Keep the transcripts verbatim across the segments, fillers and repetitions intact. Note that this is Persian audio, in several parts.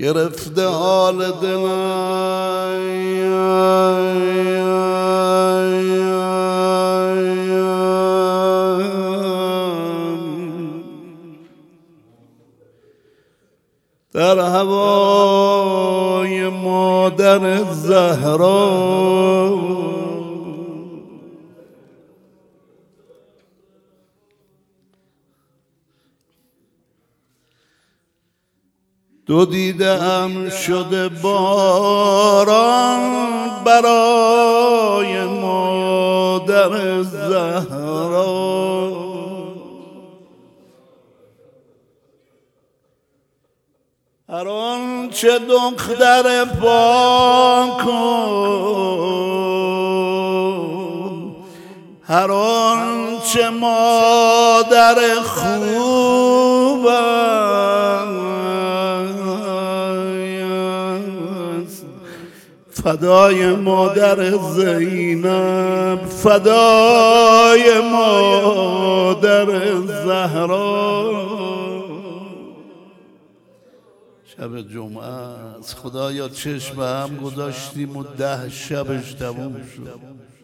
گرفته حال دلم در هوای مادر زهرا. دو دیده‌ام شده باران برای مادر زهرا. هر آنچه دختر پاک کن، هر آنچه مادر خوب است، فدای مادر زینب، فدای مادر زهرا. شب جمعه است خدایا، چشم به هم گذاشتیم و ده شبش تموم شد.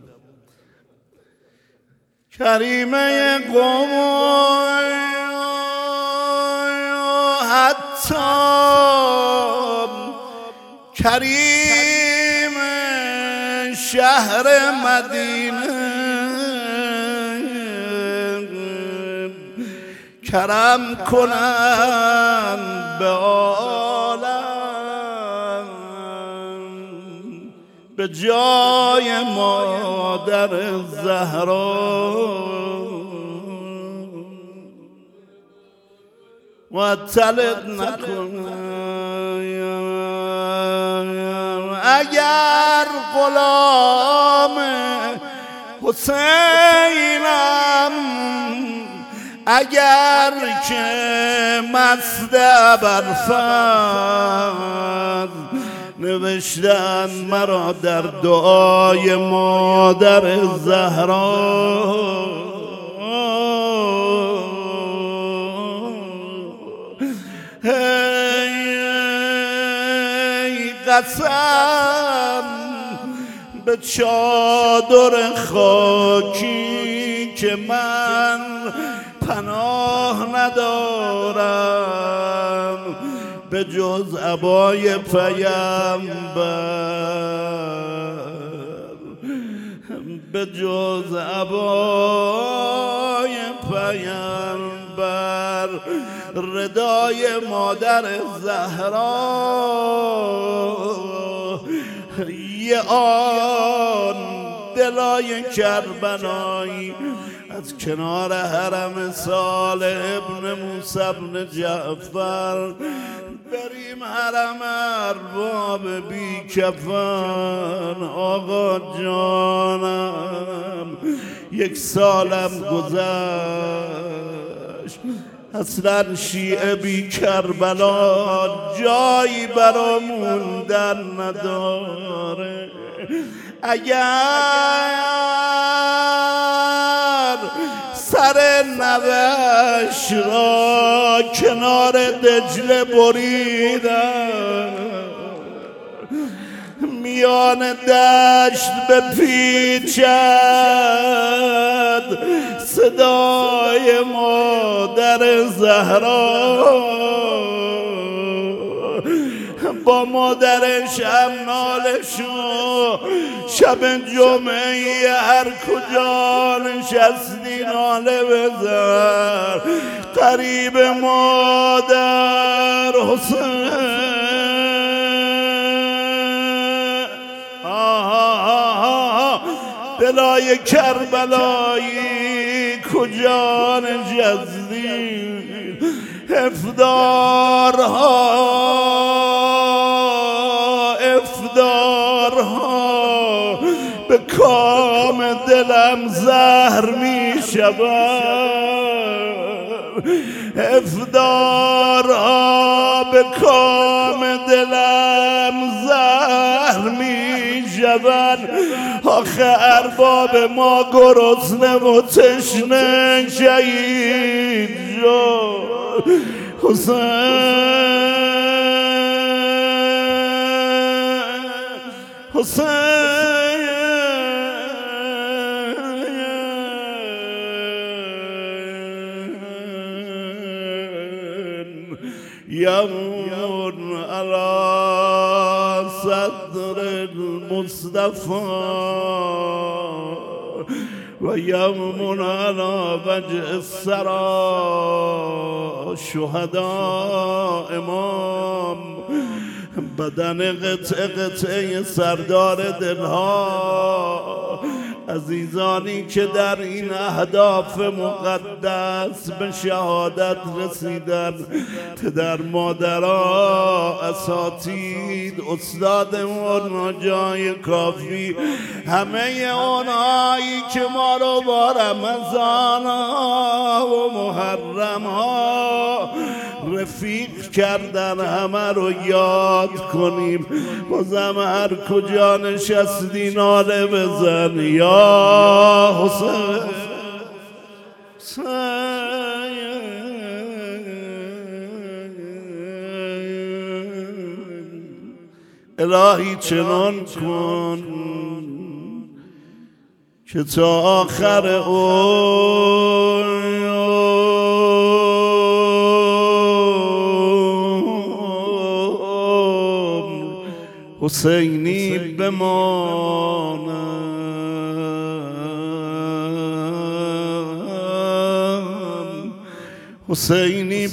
کریمه قوم حتی کریم شهر مدینه کرم کنند به عالم به جای مادر زهرا. معطلت نکنم اگر غلام حسینم، اگر که مست ابرفضل نوشتن مرا در دعای مادر زهرا. ای قسم به چادر خاکی که من پناه ندارم به جز عبای پیامبر، به جز عبای پیامبر، ردای مادر زهرا. یه آن دلای کربلایی از کنار حرم صالح ابن موسی ابن جعفر بریم حرم ارباب بی کفن. آقا جانم یک سالم گذشت، اصلا شیعه بی کربلا جایی برا موندن نداره. اگر سر نوش را کنار دجله بریدن، میان دشت بپیچد صدای مادر زهرا. با مادرش هم نالشو شب جمعه هر کجا نشستی ناله بزن. قریب مادر حسین، دلای کربلایی کجا نشستی؟ افدارها افدارها به کام دلم زهر می شود، افدارها به کام دلم زهر می شود. آخه ارباب ما گرسنه و تشنه شهید شد. حسین حسین یمون علی صدر المصطفى و یمون علی وجه السرا شهدا امام بدن قطعه قطعه سردار دلها عزیزانی که در این اهداف مقدس به شهادت رسیدن پدر مادرها اساتید استادمون جای کافی همه اونایی که ما رو با رمضان و محرم ها رفیق کردن همه رو یاد کنیم بازم هر کجا نشستی ناله بزن یا حسین الهی چنان کن که تا آخر عمر حسینی بمانم حسینی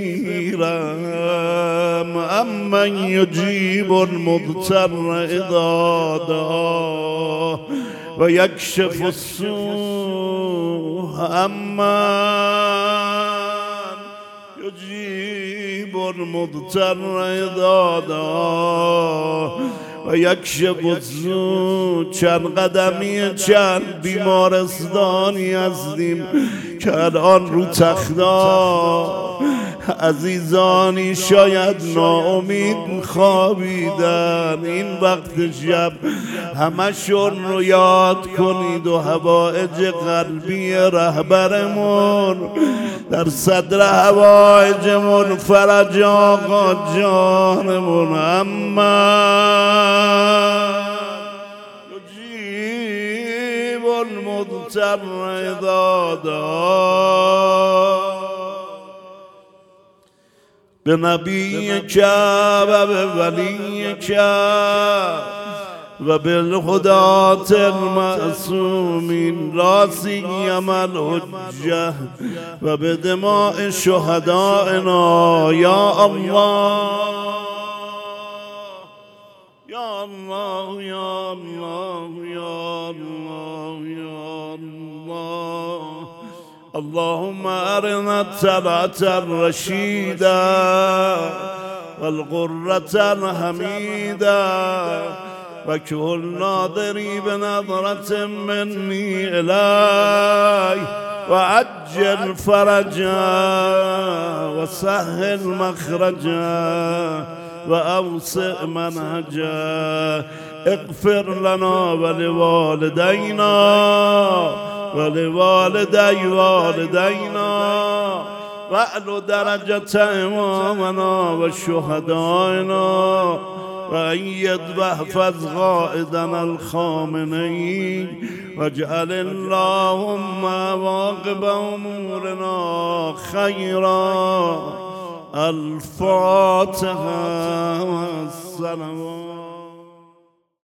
بمیرم امن یجیب المضطر اذا دعا و یکشف السوء امن یجیب المضطر اذا دعا و یکشف السوء. چند قدمی چند بیمارستانی هستیم که الان رو تختا عزیزانی شاید ناامید خوابیدن این وقت شب همشون رو یاد کنید و حوائج قلبی رهبرمون در صدر حوائجمون فرج آقا جانمون اما یجیب المضطر اذا دعا به نبی که و به ولی که و بالهدات المعصومین راسیم الحجه و به دماء شهدائنا یا الله یا الله یا الله یا الله یا الله اللهم أرنا الطلعة الرشيدة والغرة الحميدة وكل ناظري بنظرة مني إلي وعجل فرجا وسهل مخرجا وأوسع منهجا اغفر لنا ولوالدينا ولوالدي والدينا واعلو درجة إمامنا وشهدائنا وأيد واحفظ قائدنا الخامنئي واجعل اللهم عواقب أمورنا خيرا. الفاتحة والصلوات.